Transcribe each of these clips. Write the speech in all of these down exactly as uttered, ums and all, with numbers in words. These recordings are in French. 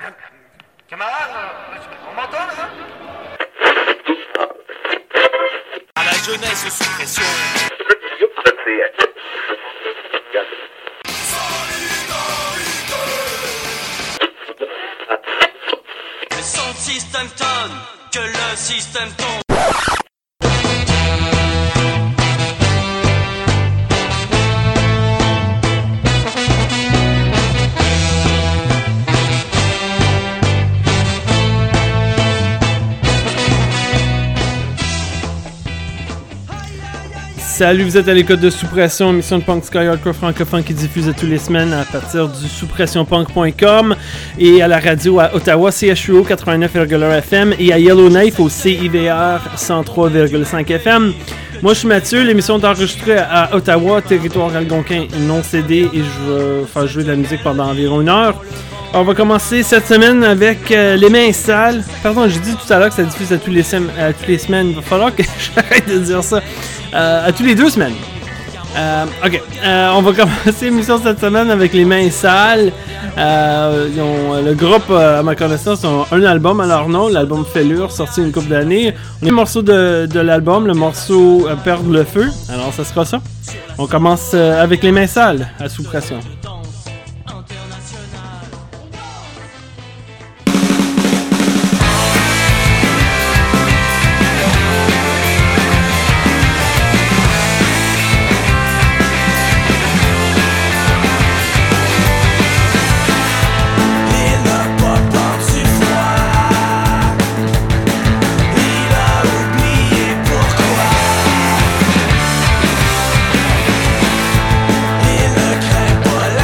Camarade, on m'entend là? À la jeunesse sous pression. C'est sans système tonne que le système tombe. Salut, vous êtes à l'écoute de Sous-Pression, émission de punk sky hardcore francophone qui diffuse toutes les semaines à partir du sous pression punk point com et à la radio à Ottawa, C H U O quatre-vingt-neuf virgule un F M et à Yellowknife au C I V R cent trois virgule cinq F M. Moi, je suis Mathieu, l'émission est enregistrée à Ottawa, territoire algonquin non cédé, et je vais faire jouer de la musique pendant environ une heure. On va commencer cette semaine avec euh, Les Mains Sales. Pardon, j'ai dit tout à l'heure que ça diffuse à, tous les sem- à toutes les semaines. Il va falloir que j'arrête de dire ça. Euh, à tous les deux semaines. Euh, ok, euh, on va commencer l'émission cette semaine avec Les Mains Sales. Euh, ils ont, le groupe, euh, à ma connaissance, ont un album à leur nom, l'album Fêlure, sorti une couple d'années. On a un morceau de, de l'album, le morceau euh, Perdre le feu. Alors, ça sera ça. On commence euh, avec Les Mains Sales à Sous Pression. Il ne craint pas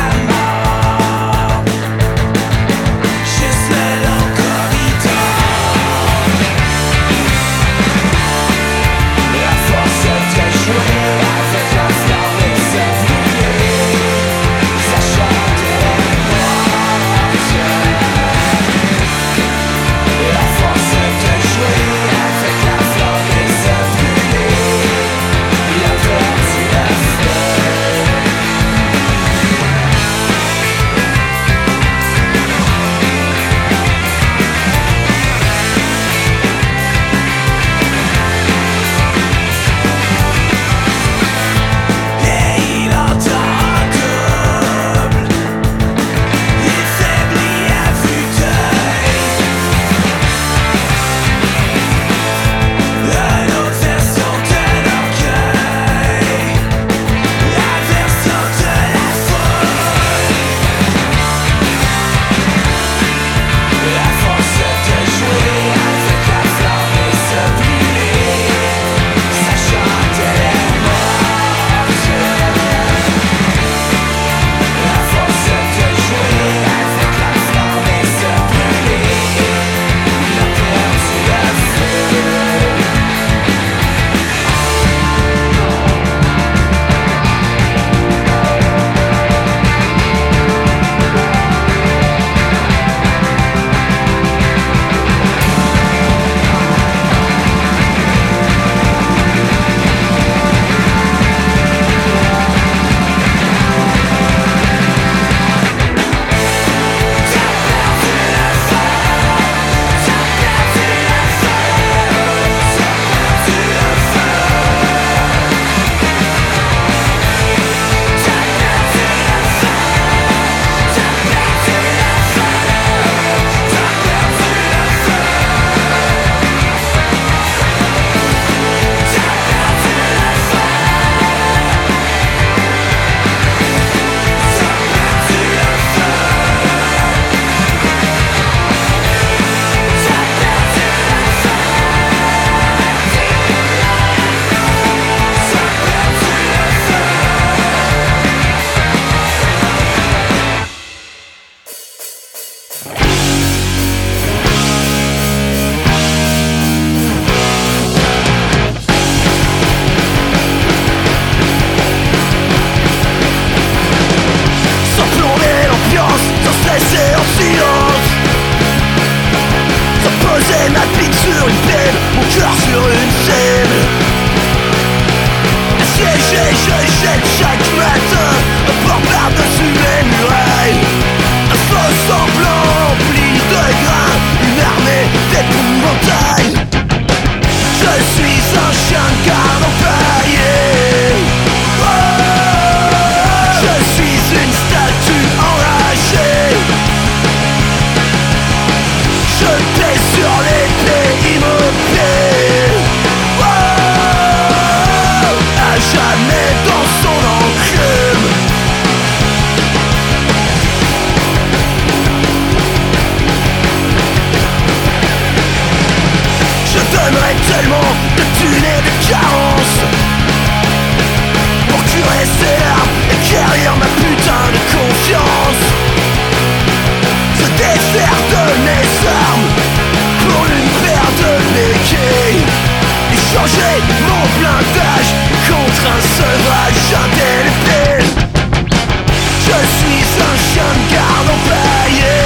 des carences pour curer ses larmes et guérir ma putain de confiance. Se défaire de mes armes pour une paire de béquilles et changer mon blindage contre un sevrage indélébile. Je suis un chien de garde empaillé.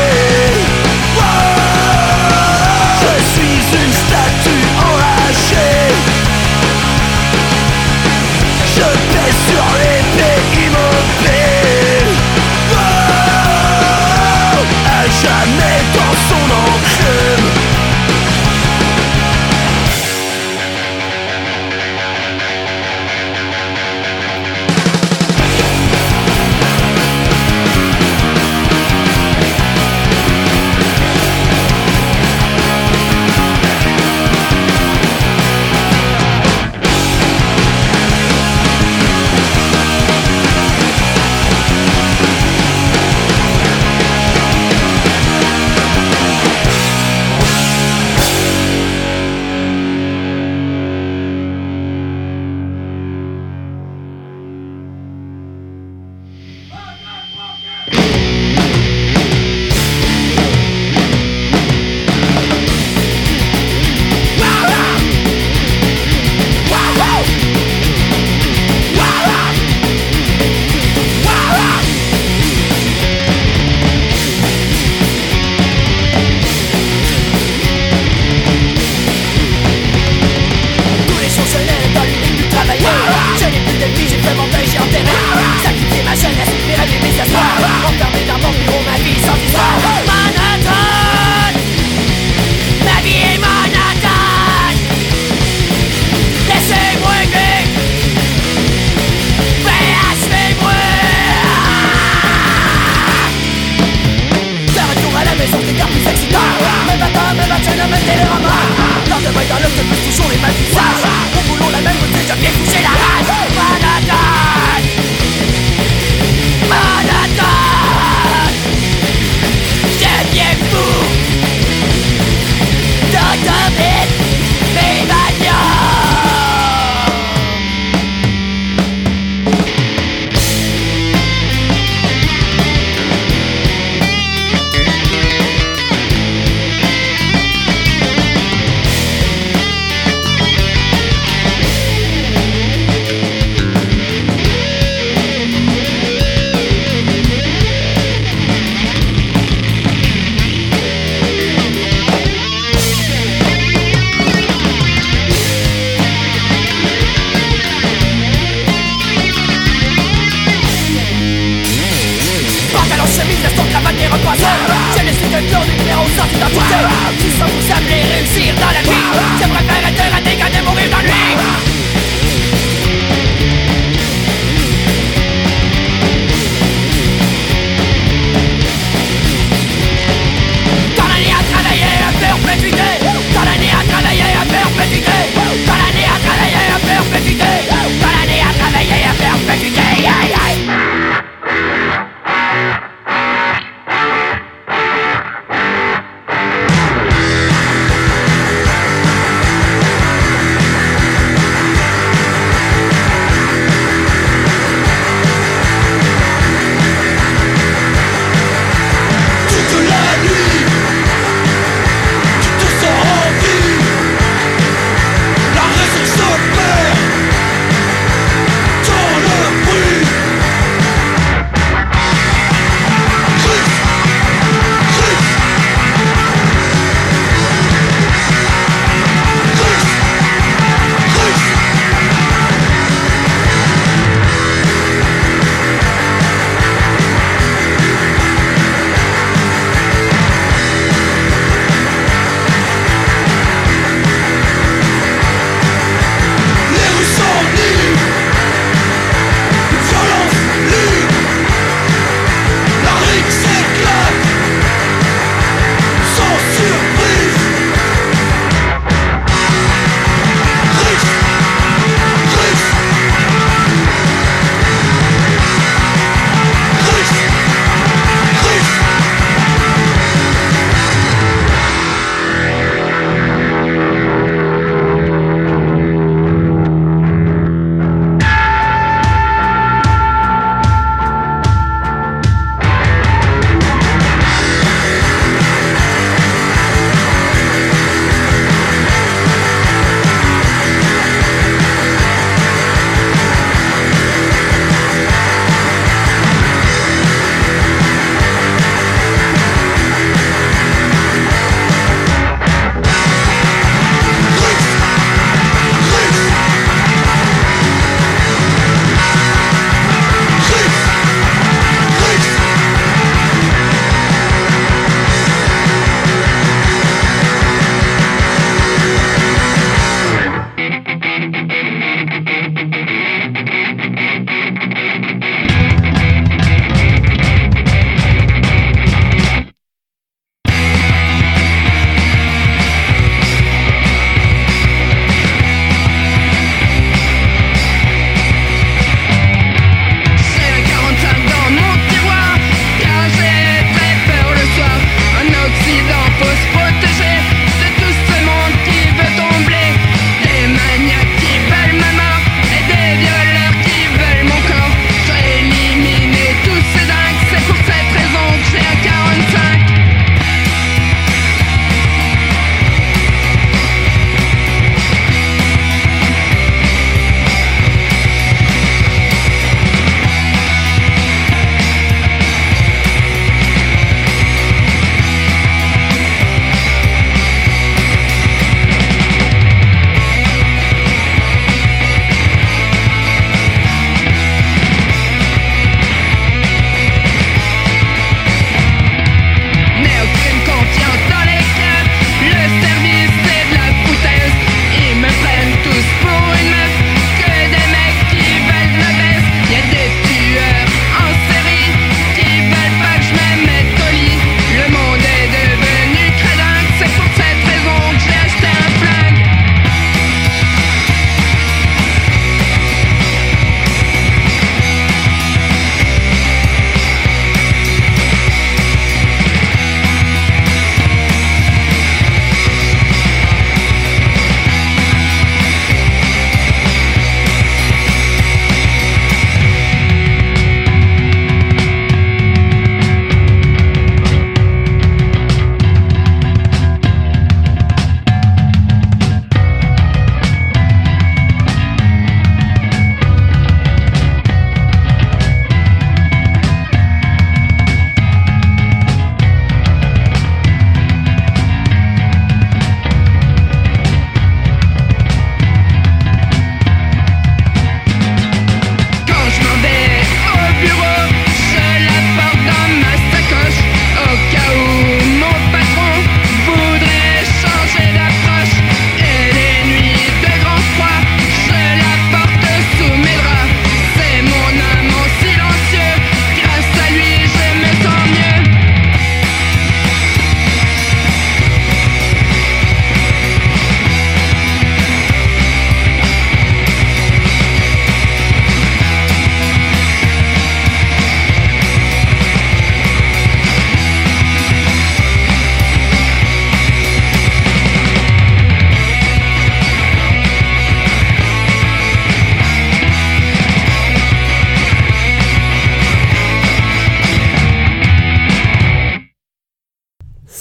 Je suis une statue enragée. Je pèse sur l'épée immobile. À jamais dans son enclume.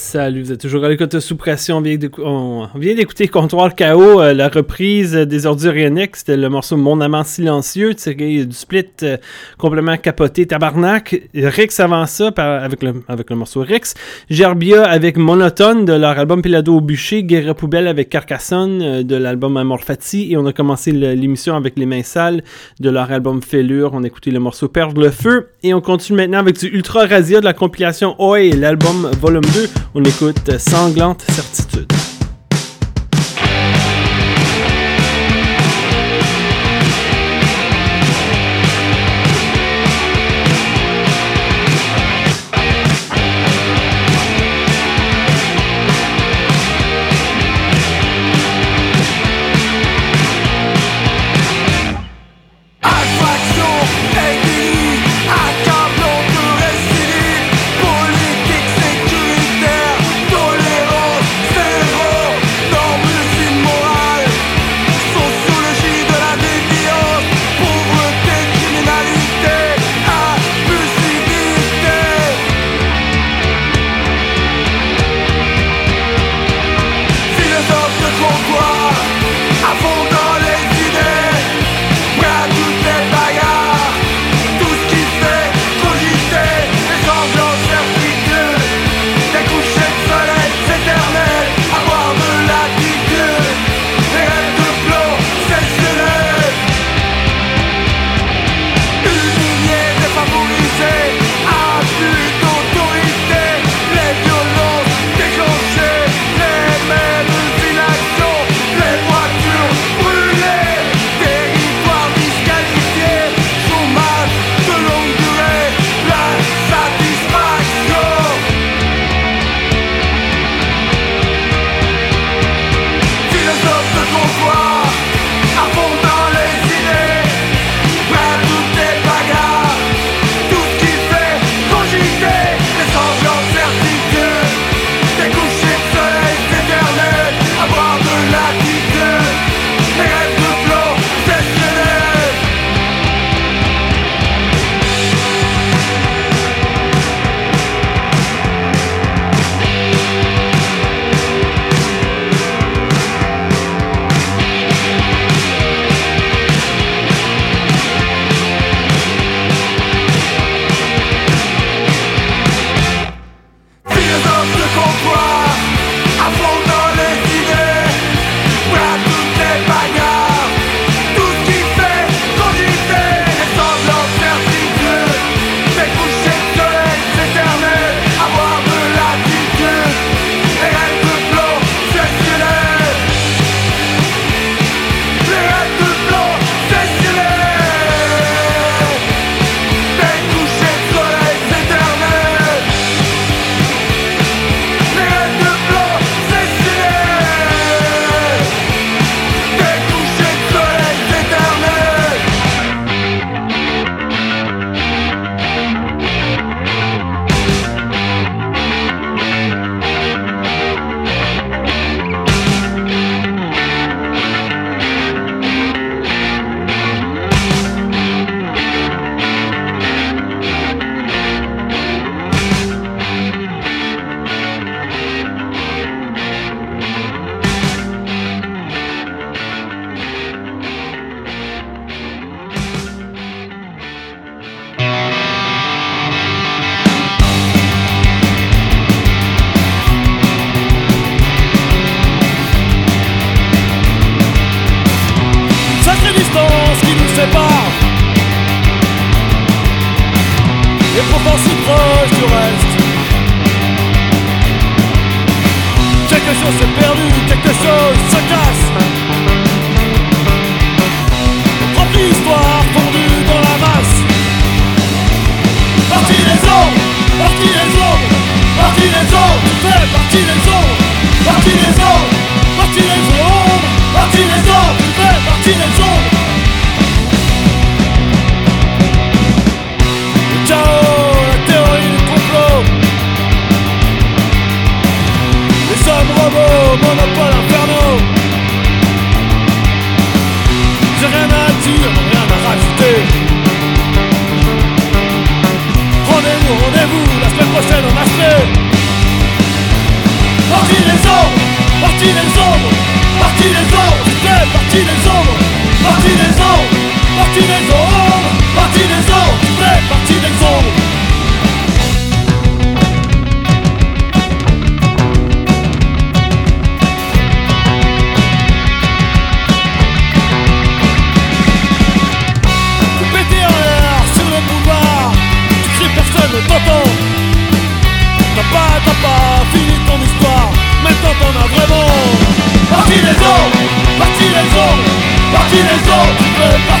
Salut, vous êtes toujours à l'écoute de Sous Pression. On vient, on vient d'écouter Comptoir K O, euh, la reprise des Ordures Ioniques. C'était le morceau Mon amant silencieux, tiré du split euh, complètement capoté Tabarnak. Rix avant ça, par, avec, le, avec le morceau Rix. Gerbia avec Monotone de leur album Pelado au bûcher. Guerre Poubelle avec Carcassonne euh, de l'album Amor Fati. Et on a commencé le, l'émission avec Les Mains Sales de leur album Fêlure. On a écouté le morceau Perdre le feu. Et on continue maintenant avec du Ultra Razia de la compilation Oi et l'album Volume deux. On écoute Sanglante Certitude. Rendez-vous la semaine prochaine en acheter.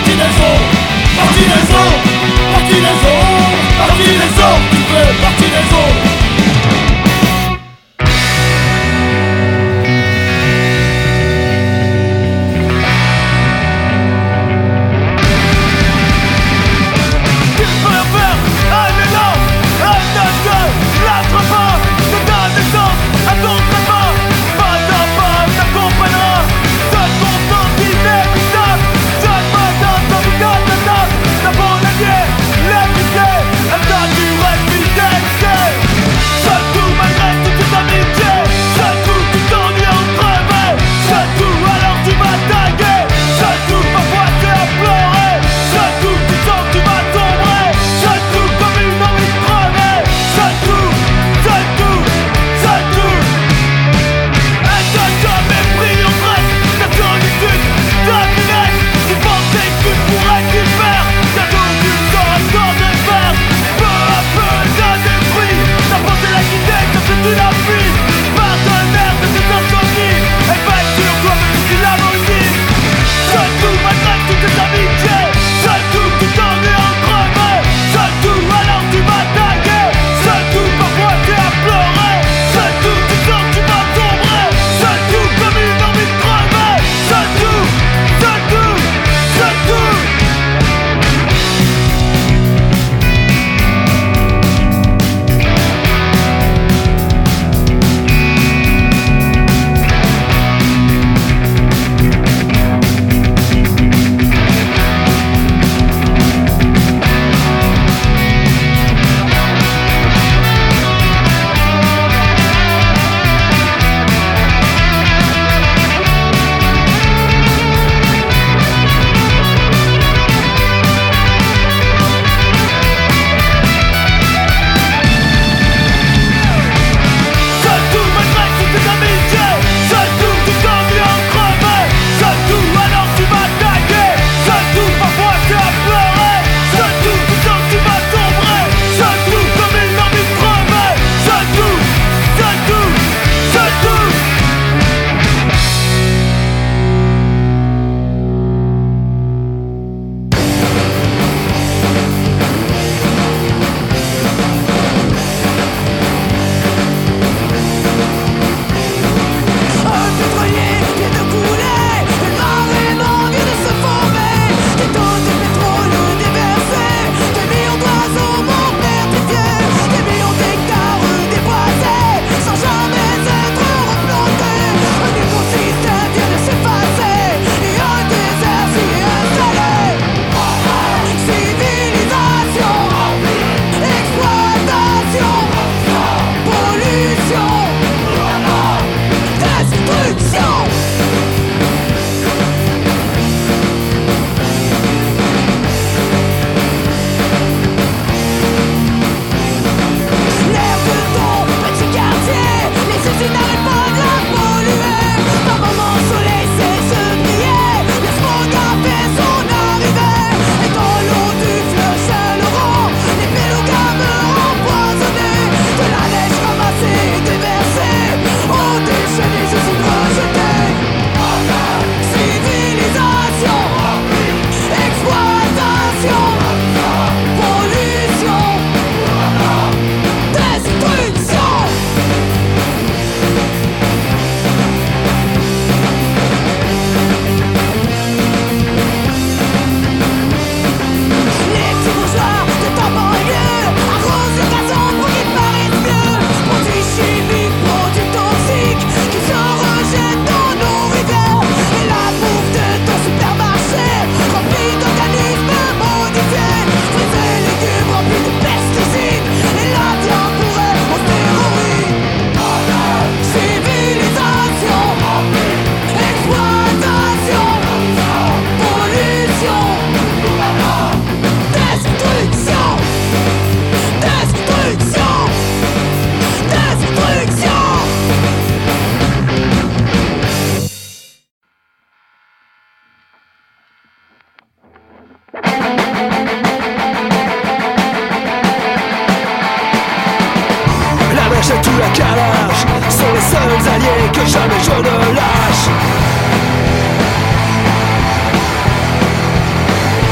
jamais je ne lâche.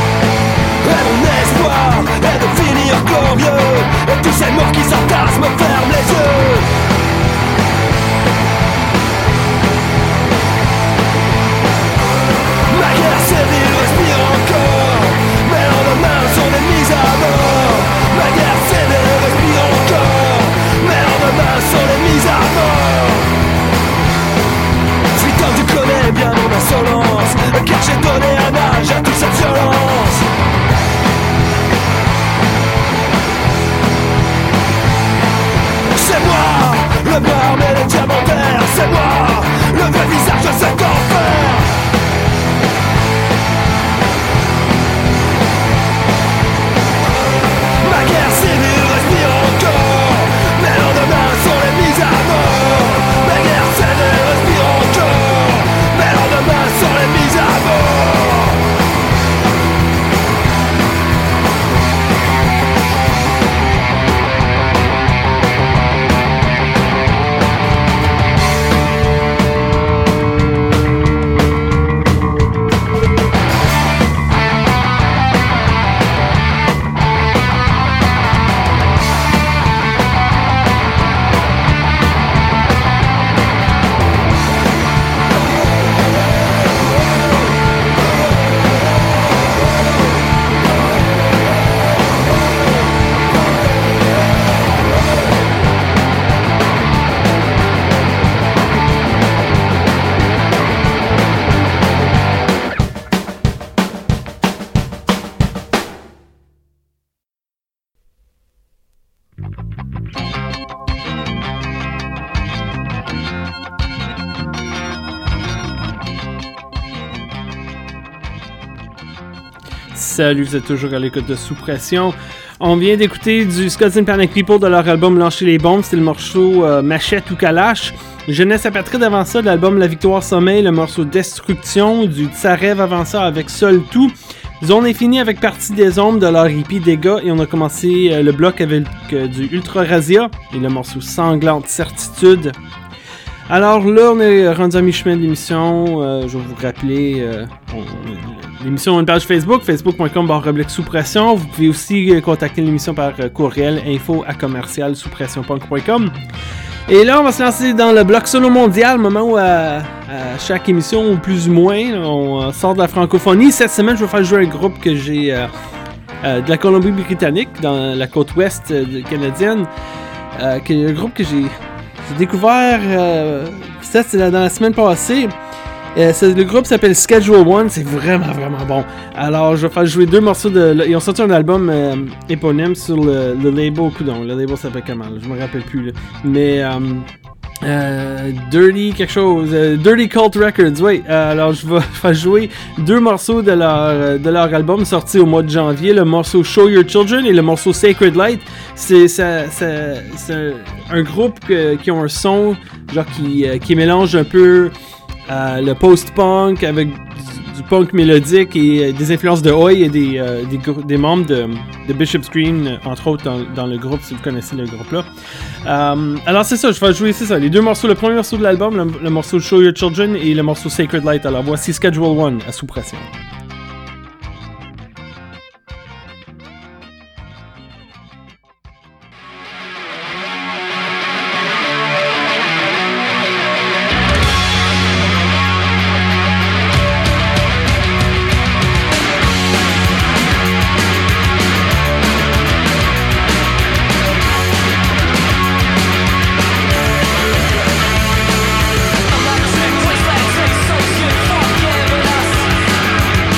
Salut, vous êtes toujours à l'écoute de Sous Pression. On vient d'écouter du Skulls and Panic People de leur album Lâcher les bombes. C'était le morceau euh, Machette ou Kalash. Jeunesse Apatride avant ça, de l'album La Victoire Sommeil, le morceau Destruction, du Tsarev avant ça avec Seul Tout. Zone Infinie avec Partie des Ombres de leur hippie Dégâts et on a commencé euh, le bloc avec euh, du Ultra Razia et le morceau Sanglante Certitude. Alors là, on est rendu à mi-chemin de l'émission. Euh, je vais vous rappeler, euh, on, on, l'émission a une page Facebook, facebook point com barre oblique sous pression. Vous pouvez aussi contacter l'émission par euh, courriel info à commercial sous pression punk point com. Et là, on va se lancer dans le bloc solo mondial, moment où à, à chaque émission, ou plus ou moins, on sort de la francophonie. Cette semaine, je vais faire jouer un groupe que j'ai euh, euh, de la Colombie-Britannique, dans la côte ouest euh, canadienne, euh, qui est un groupe que j'ai... J'ai découvert, euh, ça c'était dans la semaine passée, euh, le groupe s'appelle Schedule One, c'est vraiment vraiment bon. Alors je vais faire jouer deux morceaux de... Ils ont sorti un album euh, éponyme sur le, le label, coudon, le label s'appelle comment, là, je me rappelle plus, là. Mais euh, euh, Dirty quelque chose, euh, Dirty Cult Records, oui. Euh, alors je vais faire jouer deux morceaux de leur, de leur album sorti au mois de janvier, le morceau Show Your Children et le morceau Sacred Light. C'est, ça, ça, c'est un groupe que, qui ont un son genre qui, euh, qui mélange un peu euh, le post-punk avec du, du punk mélodique et euh, des influences de Oi et des, euh, des, des membres de, de Bishop's Green, entre autres dans, dans le groupe, si vous connaissez le groupe là. Euh, alors c'est ça, je vais jouer c'est ça, les deux morceaux, le premier morceau de l'album, le, le morceau Show Your Children et le morceau Sacred Light. Alors voici Schedule One à Sous Pression. I'm not a trick, twist, like trick, so good, fuck yeah, with us.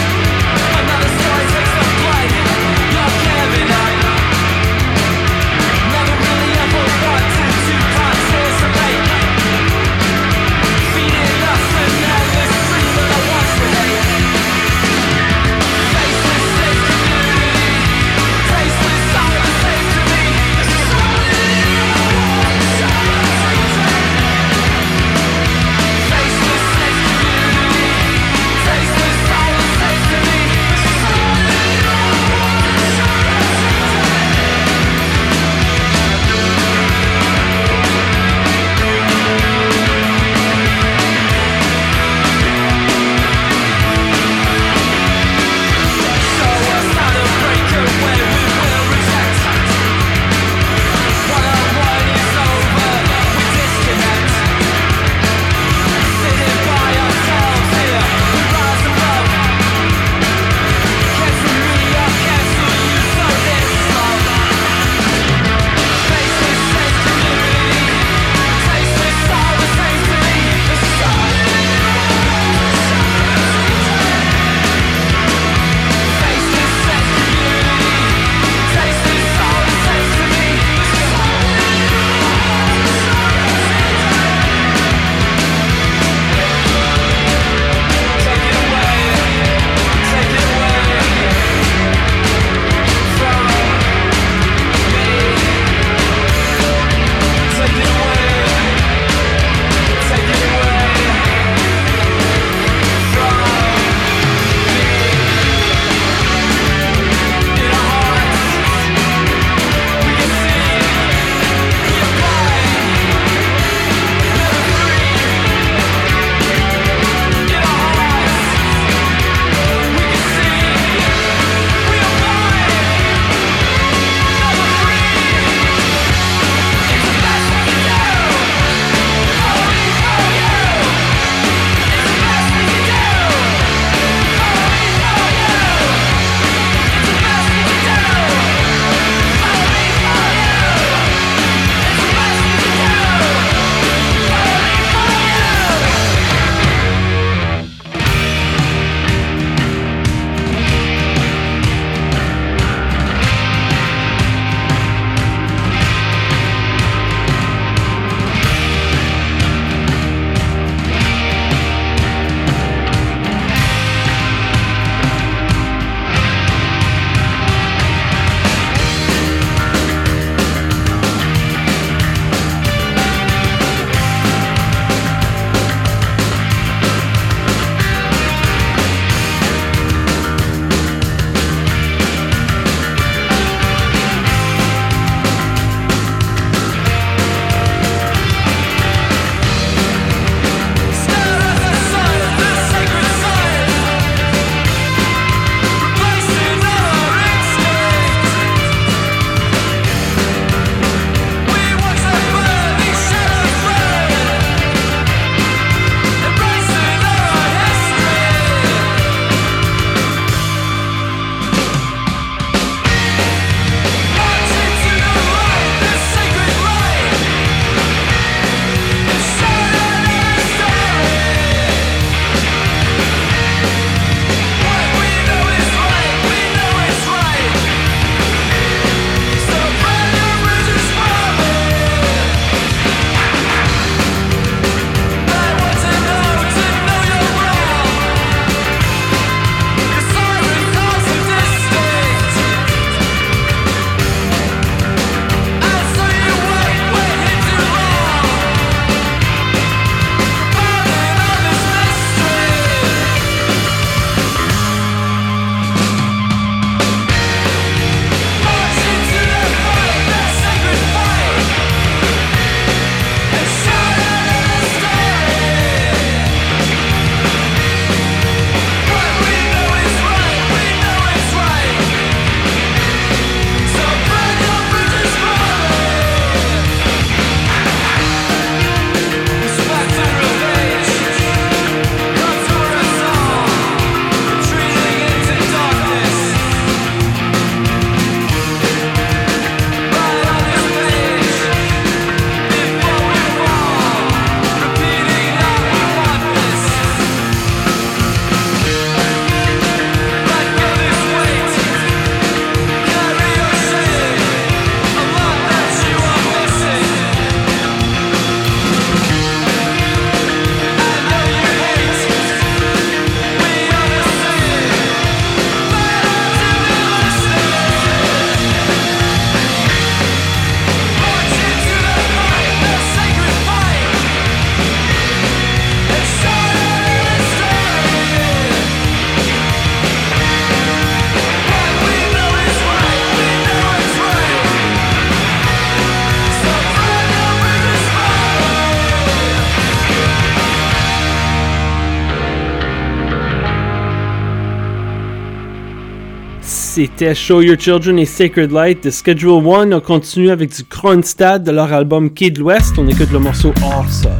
c'était Show Your Children et Sacred Light de Schedule One. On continue avec du Kronstadt de leur album Quai de l'Ouest. On écoute le morceau Hors Sol.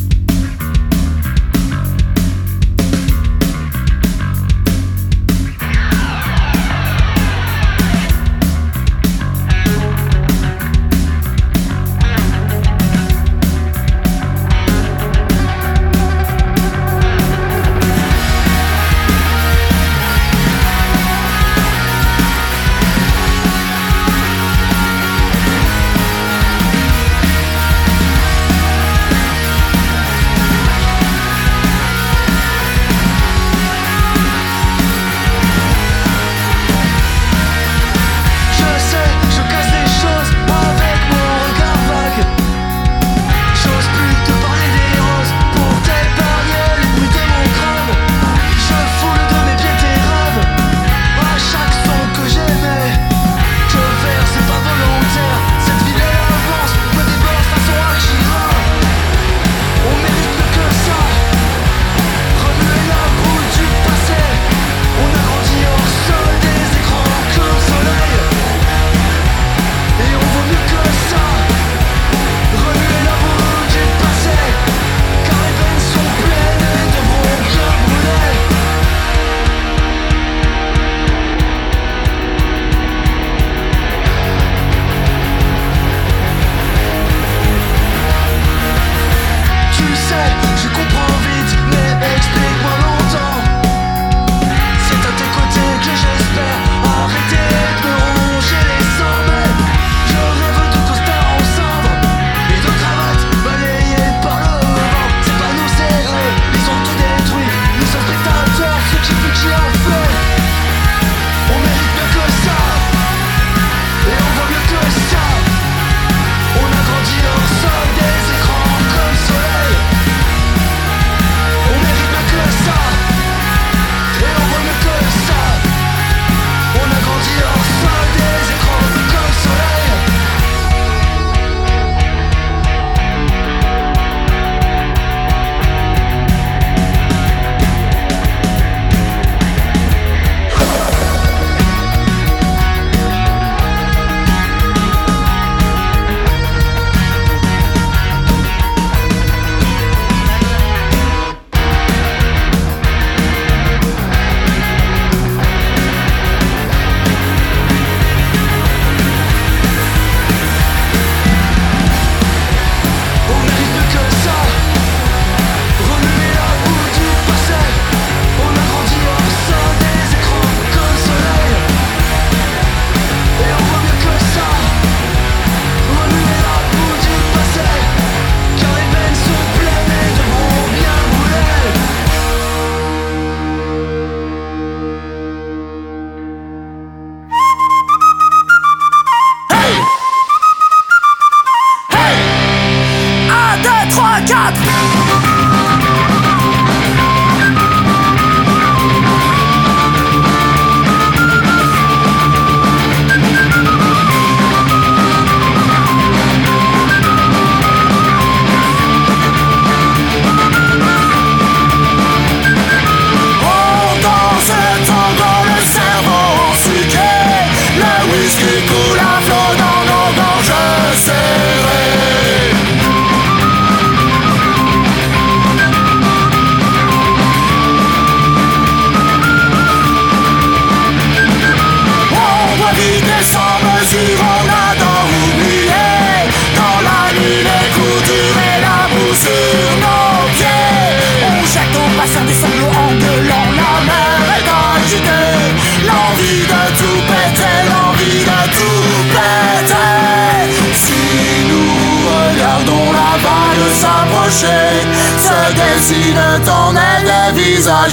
Se dessinent en elle des visages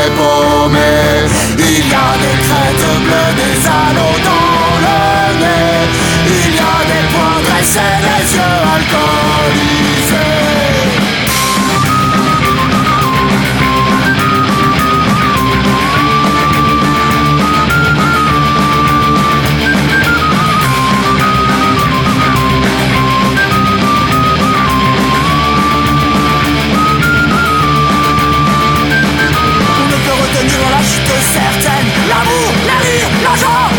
dépaumés. Il y a des crêtes bleues, des anneaux dans le nez. Il y a des poings dressés, des yeux alcoolisés. Certaine, l'amour, la rire, l'argent,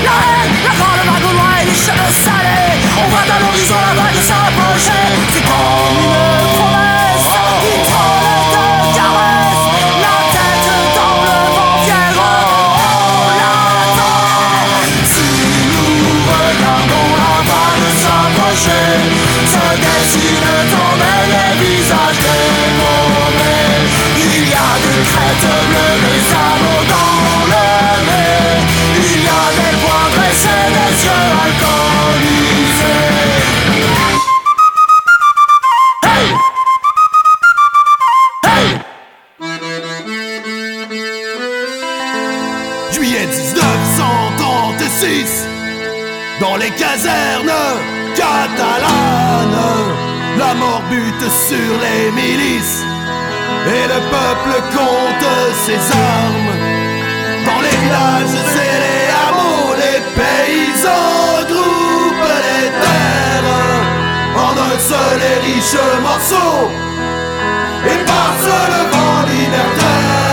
dans les casernes catalanes. La mort bute sur les milices et le peuple compte ses armes. Dans les villages et les hameaux, les paysans groupent les terres en un seul et riche morceau et passent le vent libertaire.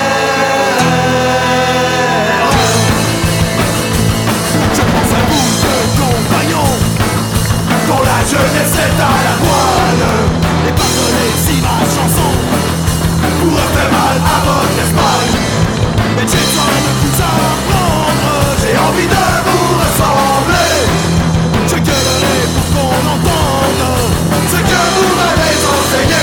Je pense à vous, deux compagnons, dont la jeunesse est à la voile. Et pardonnez si ma chanson vous refait mal à votre Espagne. Mais j'ai besoin de vous apprendre, j'ai envie de vous ressembler. Je gueulerai pour qu'on entende ce que vous m'avez enseigné.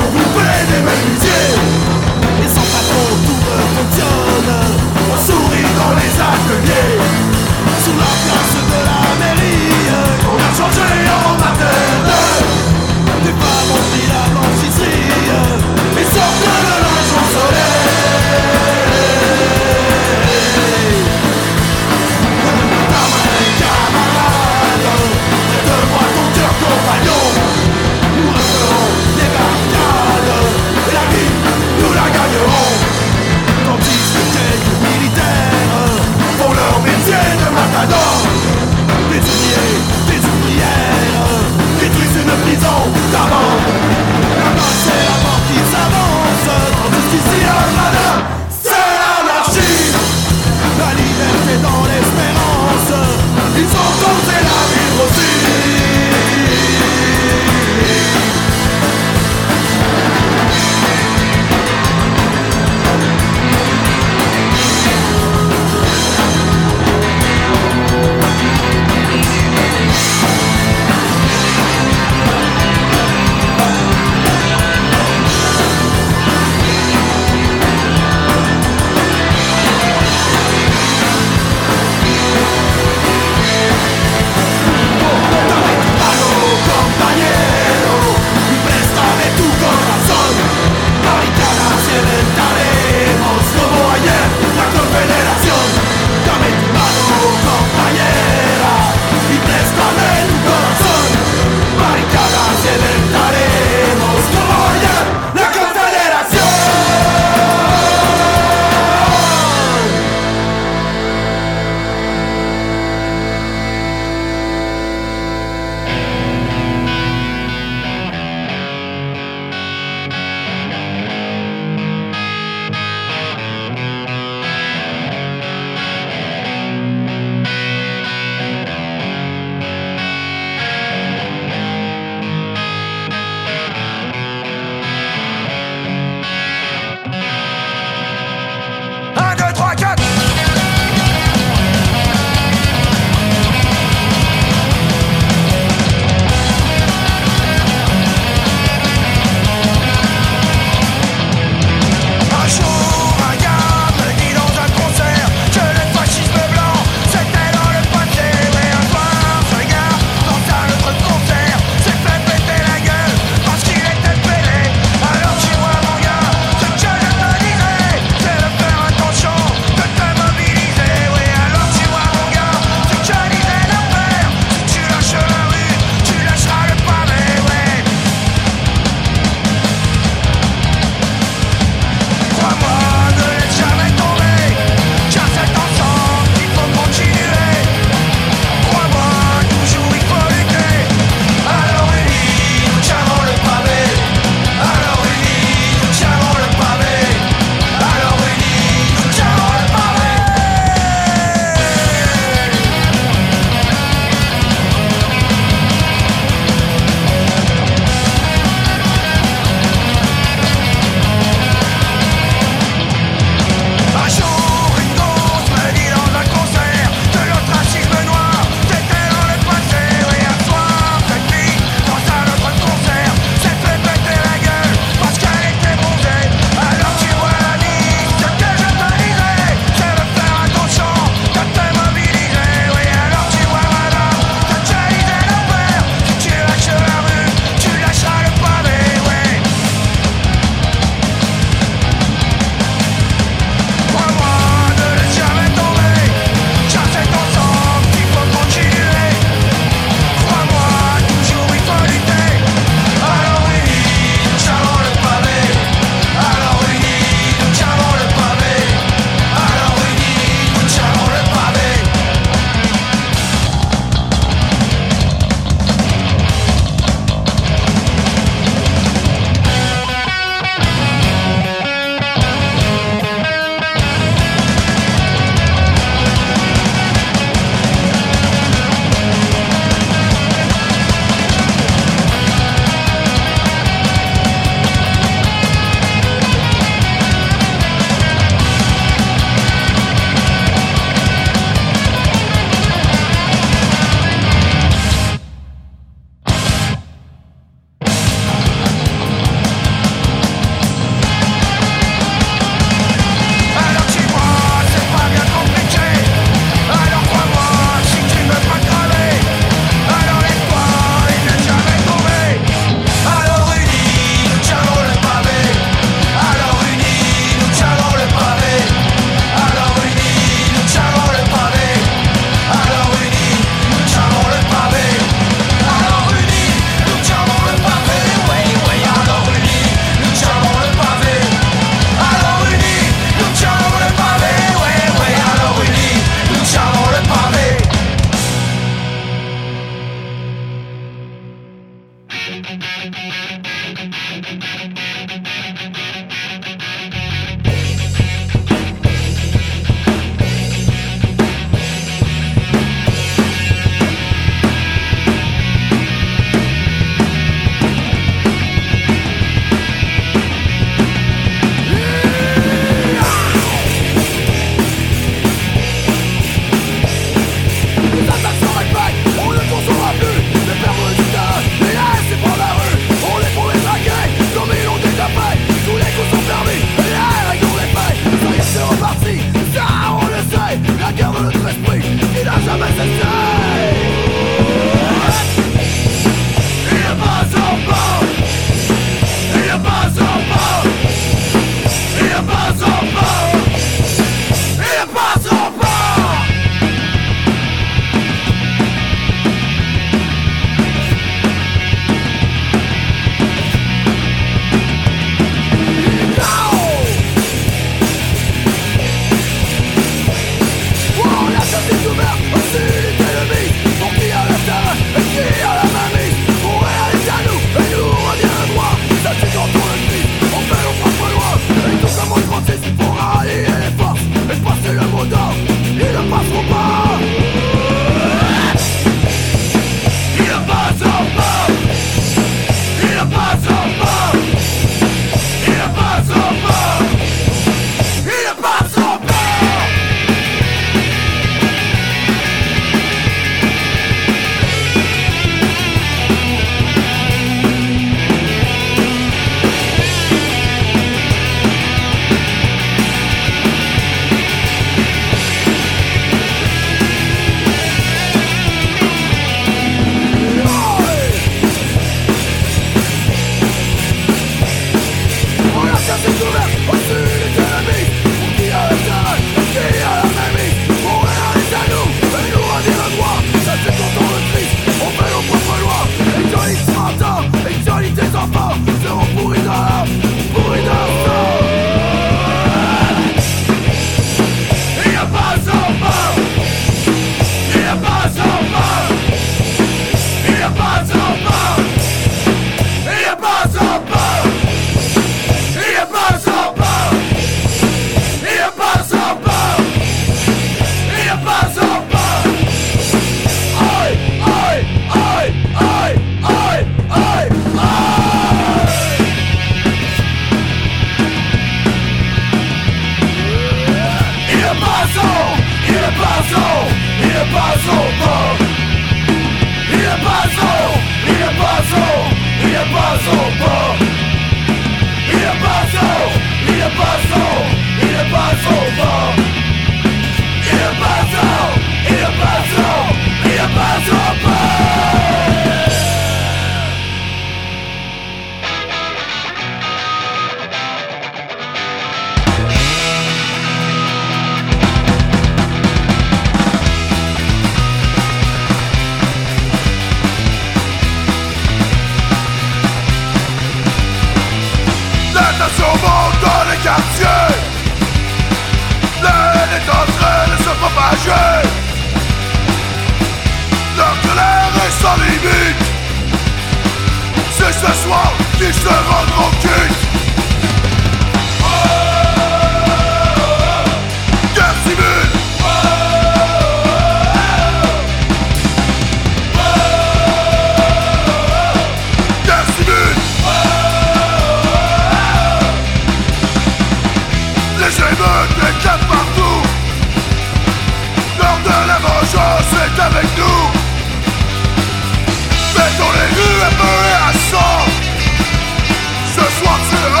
Ce soir c'est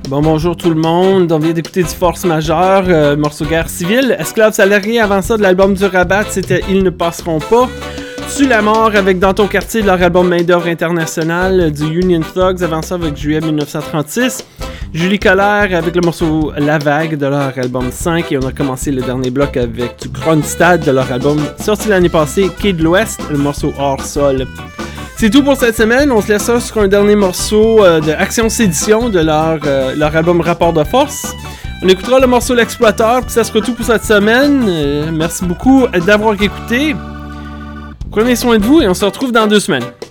Bon, bonjour tout le monde. On vient d'écouter du Force Majeure, euh, morceau Guerre civile. Esclaves salariés, avant ça, de l'album du Rabat, c'était Ils ne passeront pas. Tue la mort avec Dans ton quartier de leur album Main d'œuvre international du Union Thugs, avant ça avec Juillet dix-neuf cent trente-six. Julie Colère avec le morceau La Vague de leur album cinq, et on a commencé le dernier bloc avec du Kronstadt de leur album sorti l'année passée, Quai de l'Ouest, le morceau Hors Sol. C'est tout pour cette semaine, on se laisse ça sur un dernier morceau euh, de Action Sédition de leur, euh, leur album Rapport de force. On écoutera le morceau L'Exploiteur, puis ça sera tout pour cette semaine. Euh, merci beaucoup d'avoir écouté. Prenez soin de vous et on se retrouve dans deux semaines.